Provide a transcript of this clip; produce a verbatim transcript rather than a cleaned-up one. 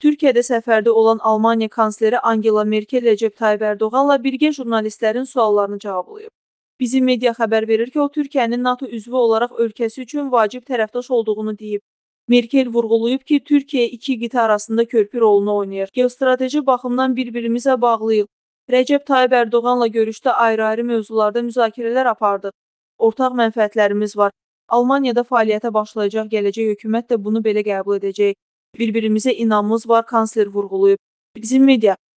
Türkiyədə səfərdə olan Almaniya kansleri Angela Merkel Recep Tayyip Ərdoğanla birgə jurnalistlərin suallarını cavablayıb. Bizim media xəbər verir ki, o Türkiyənin NATO üzvü olaraq ölkəsi üçün vacib tərəfdaş olduğunu deyib. Merkel vurğulayıb ki, Türkiyə iki qitə arasında körpü rolunu oynayır. Geostrateji baxımdan bir-birimizə bağlıyıq. Recep Tayyip Ərdoğanla görüşdə ayrı-ayrı mövzularda müzakirələr apardıq. Ortaq mənfəətlərimiz var. Almaniyada fəaliyyətə başlayacaq gələcək hökumət də bunu belə qəbul edəcək. Bir-birimizə inamımız var, kansler vurğulayıb. Bizim media